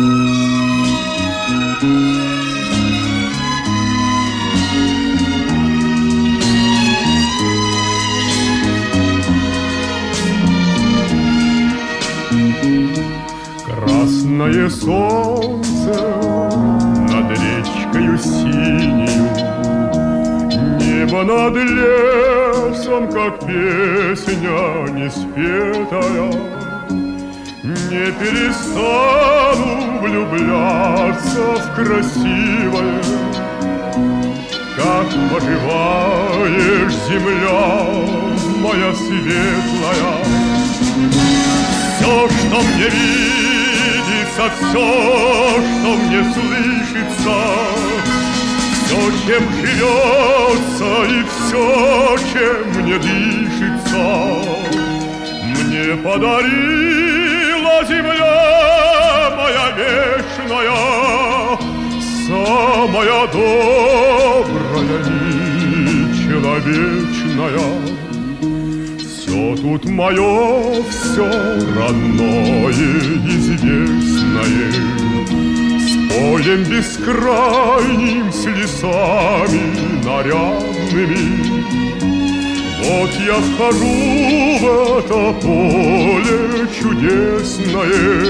Красное солнце над речкою синею, небо над лесом, как песня неспетая. Не перестану влюбляться в красивое. Как поживаешь, земля моя светлая? Все, что мне видится, все, что мне слышится, все, чем живется и все, чем мне дышится, мне подарила земля моя вечная, самая добрая и человечная. Все тут мое, все родное, известное, с полем бескрайним, с лесами нарядными. Вот я хожу в это поле чудесное,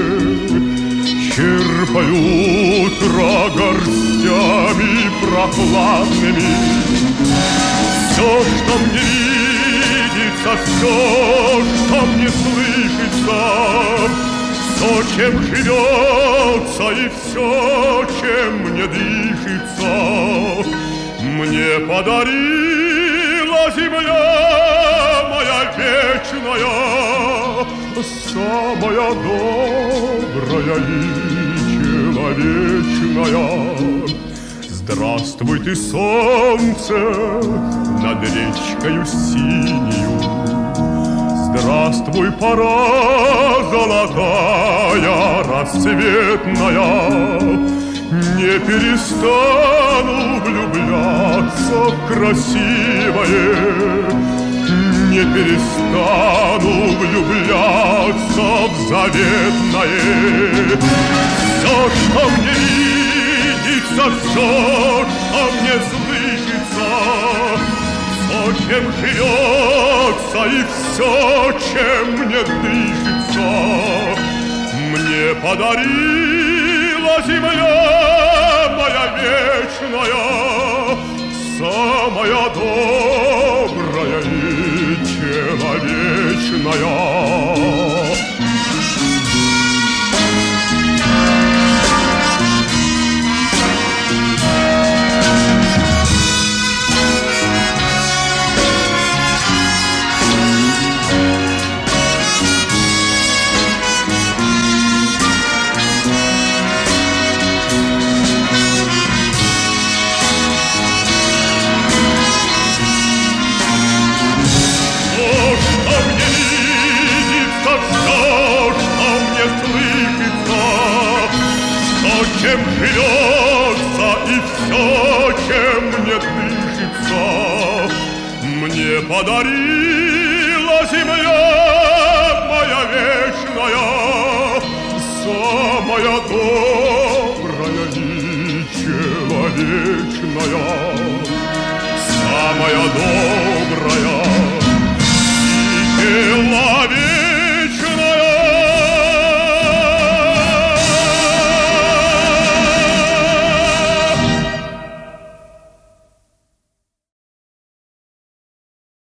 черпаю утро горстями прохладными. Все, что мне видится, все, что мне слышится, все, чем живется и все, чем мне дышится, мне подарила земля моя вечная, самая добрая и человечная. Здравствуй ты, солнце, над речкою синею. Здравствуй, пора золотая, рассветная. Не перестану влюбляться в красивое, не перестану влюбляться в заветное. Все, что мне видится, все, что мне слышится, все, чем живется и все, чем мне дышится, мне подарила земля моя вечная, самая добрая и человечная. Чем живется и все, чем мне дышится, мне подарила земля моя вечная, самая добрая и человечная, самая добрая и человечная.